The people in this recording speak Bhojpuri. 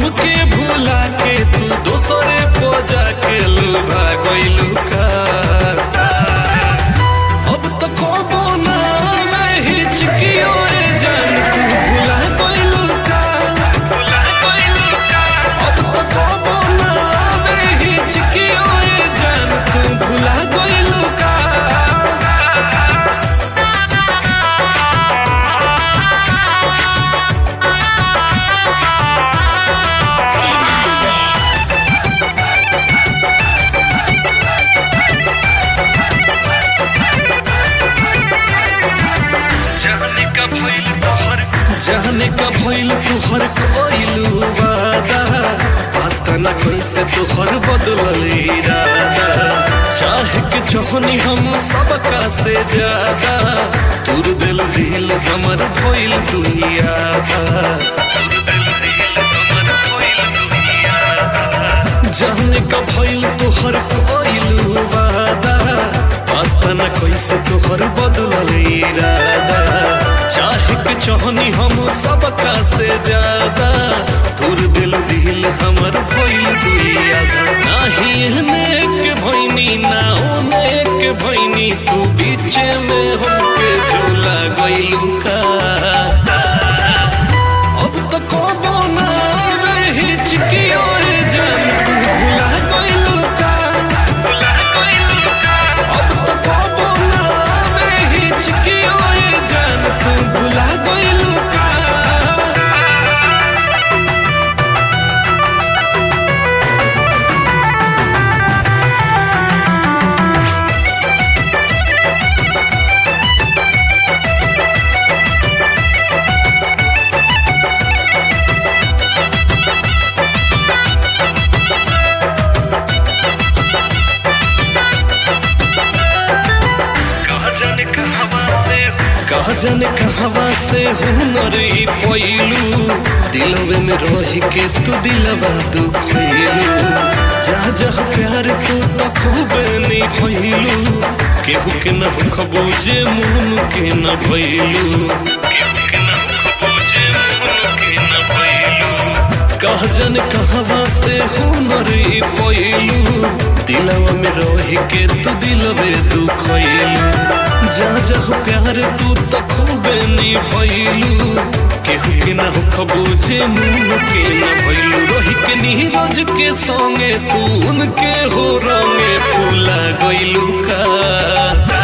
हमके भुला के तू दोसरे पो जाके लुभा गइलू का। अब तो कबो ना मैं हिचकियो रे जान तू भुला गइलू का। अब तो कबो ना मैं हिचकियो रे जान तू भुला गइलू का। जाने का भइल तुहर कोइलू वादा, पता न कैसे तुहर बदलल इरादा। चाहे के चाहनी हम सबका से ज्यादा, तुर दिल हमर भइल दुनिया दा। जाने का भइल तुहर कोइलू वादा, पता न कैसे तुहर बदलल इरादा। चाहे के चाहनी हम सबका से ज्यादा, तुर दिल हमर भइल दुनिया दा। नाही एहने के भइनी ना ओने के भइनी, तू बीच में हमके झूला गइलू का। अब तो कबो ना मैं हिचकियो रे जान तू भुला गइलू का। अब तो कबो ना मैं हिचकियो रे जान तू भुला गइलू का। कहा जाने कहवा से हुनर पैलू, दिलवे में रह के तू दिलवा दुखैलू। जह जह प्यार तू तो खूबे निभैलू, केहू के न खबू जे मन के न भैलू। कह जाने कहवा से हुनर पैलू, दिलवा में रह के तू दिलवे दुखैलू। जा जह प्यार तू तो खूबे निभैलू, केहू के न खबू जे मुन के न भैलू। रही के नीरज के संगे तू उनके हो रंगे फूला गइलू का।